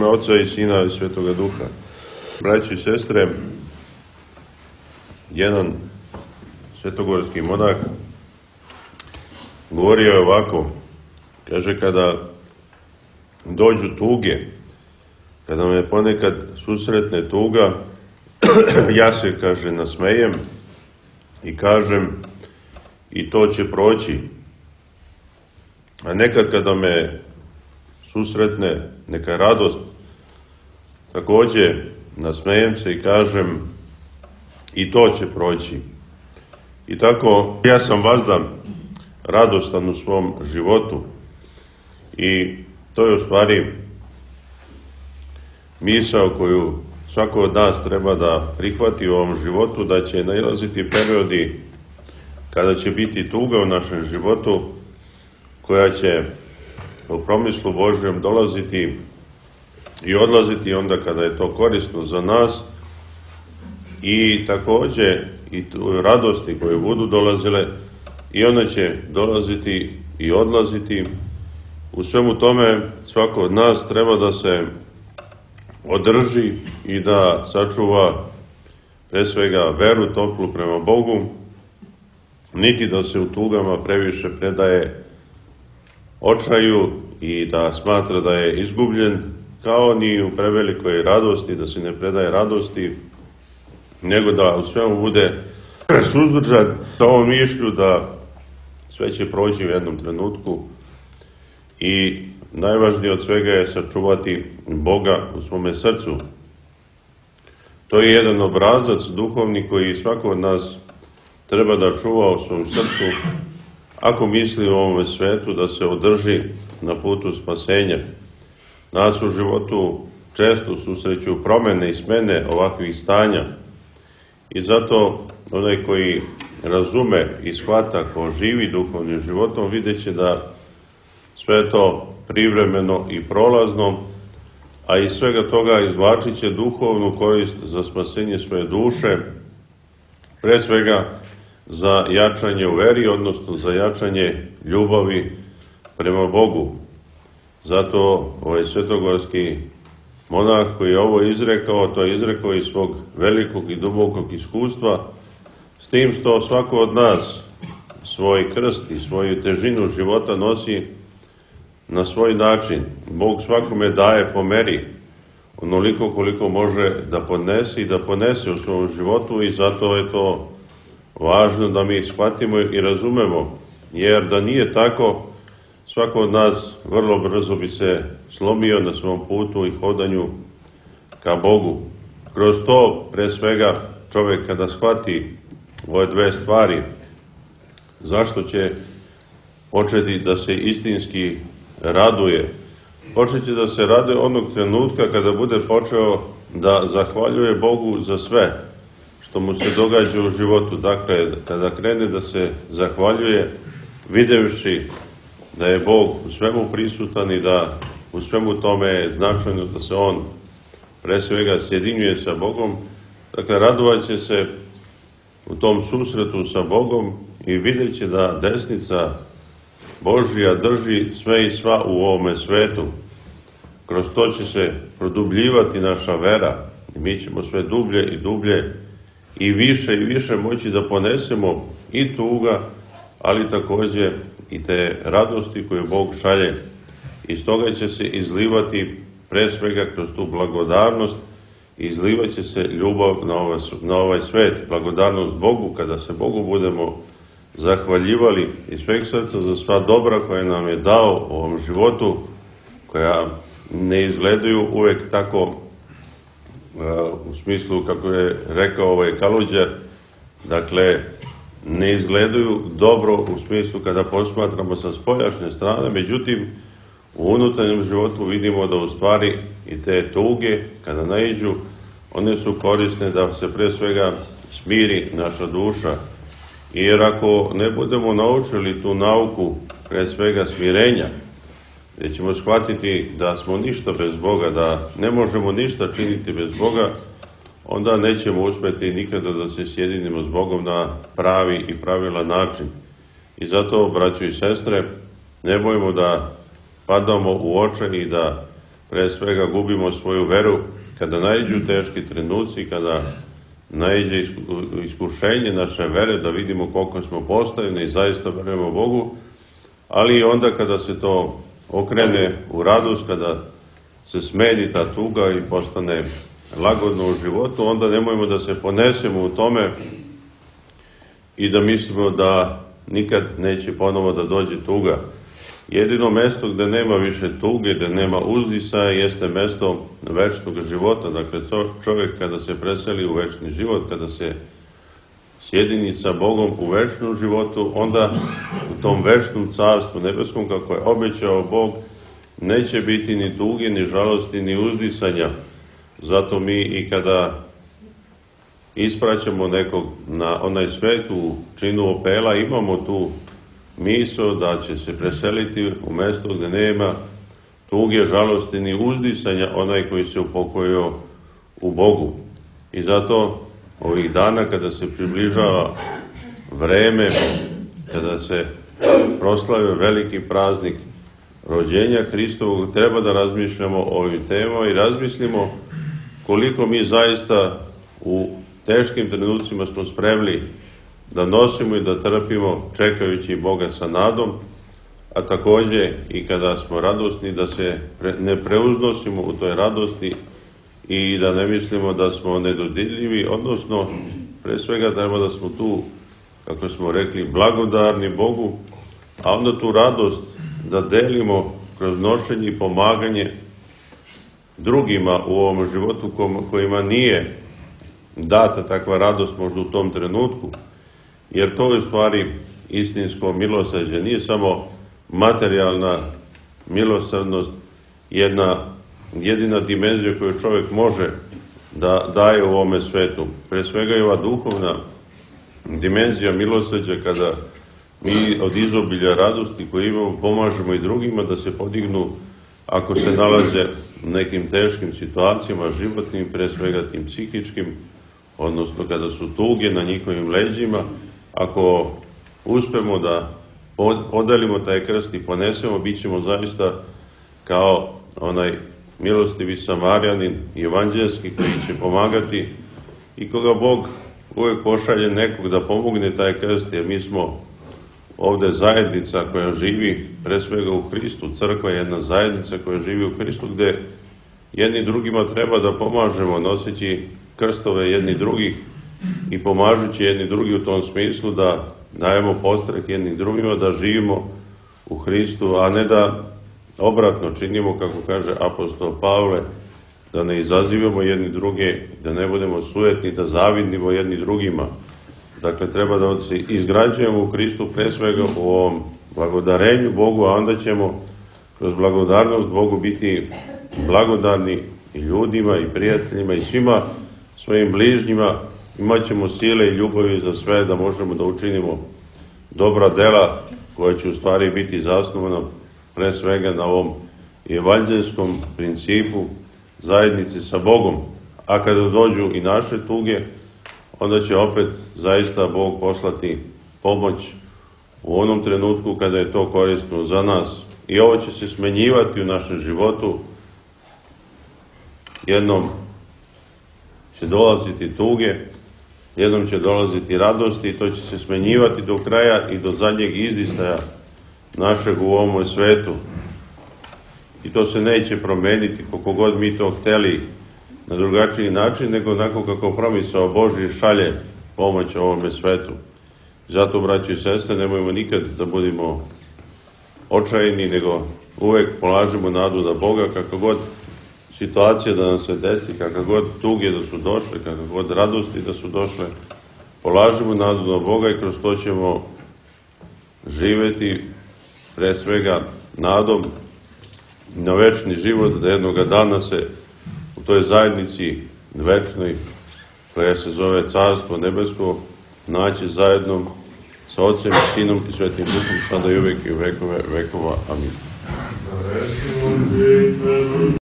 ime Oca i Sina i Svetoga Duha. Braći i sestre, jedan svetogorski monah govorio je ovako, kaže, kada dođu tuge, kada me ponekad susretne tuga, ja se, kaže, nasmejem i kažem i to će proći. A nekad kada me susretne neka radost, također nasmejem se i kažem i to će proći. I tako ja sam vazda radostan u svom životu i to je u stvari misao koju svako od nas treba da prihvati u ovom životu, da će nailaziti periodi kada će biti tuga u našem životu, koja će u promislu Božjem dolaziti i odlaziti onda kada je to korisno za nas, i također i radosti koje budu dolazile i one će dolaziti i odlaziti. U svemu tome svako od nas treba da se održi i da sačuva pre svega veru toplu prema Bogu, niti da se u tugama previše predaje očaju i da smatra da je izgubljen, kao ni u prevelikoj radosti da se ne predaje radosti, nego da u svemu bude suzdržan sa ovom mišlju da sve će proći u jednom trenutku i najvažnije od svega je sačuvati Boga u svome srcu. To je jedan obrazac duhovni koji svako od nas treba da čuva u svom srcu ako misli u ovome svetu da se održi na putu spasenja. Nas u životu često susreću promene i smene ovakvih stanja i zato onaj koji razume i shvata ko živi duhovnim životom vidjet će da sve to privremeno i prolazno, a iz svega toga izvlačit će duhovnu korist za spasenje svoje duše, pre svega za jačanje u veri, odnosno za jačanje ljubavi prema Bogu. Zato ovaj svetogorski monah koji je ovo izrekao, to je izrekao iz svog velikog i dubokog iskustva, s tim što svako od nas svoj krst i svoju težinu života nosi na svoj način. Bog svakome daje po meri onoliko koliko može da podnese i da ponese u svom životu, i zato je to važno da mi shvatimo i razumemo, jer da nije tako, svako od nas vrlo brzo bi se slomio na svom putu i hodanju ka Bogu. Kroz to, pre svega, čovjek kada shvati ove dve stvari, zašto će početi da se istinski raduje? Počet će da se raduje onog trenutka kada bude počeo da zahvaljuje Bogu za sve što mu se događa u životu. Dakle, kada krene da se zahvaljuje, videvši da je Bog u svemu prisutan i da u svemu tome je značajno da se on pre svega sjedinjuje sa Bogom. Dakle, radovat će se u tom susretu sa Bogom i vidjet će da desnica Božja drži sve i sva u ovome svetu. Kroz to će se produbljivati naša vera i mi ćemo sve dublje i dublje i više moći da ponesemo i tuga, ali također i te radosti koje Bog šalje. I stoga će se izlivati pre svega kroz tu blagodarnost, izlivat će se ljubav na ovaj svet, blagodarnost Bogu, kada se Bogu budemo zahvaljivali iz sveg srca za sva dobra koje nam je dao u ovom životu, koja ne izgledaju uvek tako u smislu kako je rekao ovaj Kaluđer, dakle ne izgledaju dobro u smislu kada posmatramo sa spoljašnje strane, međutim u unutarnjem životu vidimo da u stvari i te tuge kada naiđu, one su korisne da se pre svega smiri naša duša. Jer ako ne budemo naučili tu nauku pre svega smirenja, gdje ćemo shvatiti da smo ništa bez Boga, da ne možemo ništa činiti bez Boga, onda nećemo uspjeti nikada da se sjedinimo s Bogom na pravi i pravilan način. I zato, braćo i sestre, ne bojmo da padamo u očaj i da pre svega gubimo svoju veru, kada naiđu teški trenuci, kada naiđe iskušenje naše vere, da vidimo koliko smo postavljeni i zaista verujemo Bogu, ali i onda kada se to okrene u radost, kada se smedi ta tuga i postane lagodno u životu, onda nemojmo da se ponesemo u tome i da mislimo da nikad neće ponovo da dođe tuga. Jedino mesto gde nema više tuge, gde nema uzdisaja, jeste mesto večnog života. Dakle, čovjek kada se preseli u večni život, kada se sjedini sa Bogom u večnom životu, onda u tom večnom carstvu nebeskom, kako je obećao Bog, neće biti ni tuge, ni žalosti, ni uzdisanja. Zato mi i kada ispraćamo nekog na onaj svet u činu opela, imamo tu misao da će se preseliti u mesto gde nema tuge, žalosti, ni uzdisanja onaj koji se upokojio u Bogu. I zato ovih dana kada se približava vreme, kada se proslavio veliki praznik rođenja Hristovog, treba da razmišljamo o ovim temama i razmislimo koliko mi zaista u teškim trenucima smo spremni da nosimo i da trpimo čekajući Boga sa nadom, a takođe i kada smo radosni da se ne preuznosimo u toj radosti i da ne mislimo da smo nedodirljivi, odnosno pre svega treba da smo tu, kako smo rekli, blagodarni Bogu, a onda tu radost da delimo kroz nošenje i pomaganje drugima u ovom životu kojima nije data takva radost možda u tom trenutku, jer to je u stvari istinsko milosrđe. Nije samo materijalna milosrdnost jedina dimenzija koju čovjek može da daje u ovome svetu. Pre svega je ova duhovna dimenzija milosrđa, kada mi od izobilja radosti koje imamo pomažemo i drugima da se podignu ako se nalaze u nekim teškim situacijama, životnim, pre svega tim psihičkim, odnosno kada su tuge na njihovim leđima. Ako uspemo da podelimo taj krst i ponesemo, bit ćemo zaista kao onaj milostivi Samarjanin evanđelski koji će pomagati i koga Bog uvek pošalje nekog da pomogne taj krst, jer mi smo ovde zajednica koja živi pre svega u Hristu. Crkva je jedna zajednica koja živi u Hristu, gde jedni drugima treba da pomažemo noseći krstove jedni drugih i pomažući jedni drugi u tom smislu da dajemo podstrek jednim drugima, da živimo u Hristu, a ne da obratno činimo, kako kaže apostol Pavle, da ne izazivamo jedni druge, da ne budemo sujetni, da zavidnimo jedni drugima. Dakle, treba da se izgrađujemo u Hristu pre svega u ovom blagodarenju Bogu, a onda ćemo kroz blagodarnost Bogu biti blagodarni i ljudima i prijateljima i svima svojim bližnjima. Imaćemo sile i ljubavi za sve da možemo da učinimo dobra dela koja će u stvari biti zasnovana pre svega na ovom evanđelskom principu zajednice sa Bogom. A kada dođu i naše tuge, onda će opet zaista Bog poslati pomoć u onom trenutku kada je to korisno za nas. I ovo će se smenjivati u našem životu. Jednom će dolaziti tuge, jednom će dolaziti radosti i to će se smenjivati do kraja i do zadnjeg izdistaja našeg u ovom svetu. I to se neće promeniti koliko god mi to hteli na drugačiji način, nego onako kako promisao Božji šalje pomoć ovome svetu. Zato, braći i sestre, nemojmo nikad da budemo očajni, nego uvek polažemo nadu da Boga, kako god situacija da nam se desi, kakva god tuge da su došle, kakva god radosti da su došle, polažemo nadu na Boga i kroz to ćemo živeti pre svega nadom na večni život, da jednoga dana se u toj zajednici večnoj, koja se zove Carstvo nebesko, naći zajedno sa Otcem i Sinom i Svetim Duhom, sada i uvek i u vekove vekova. Amin.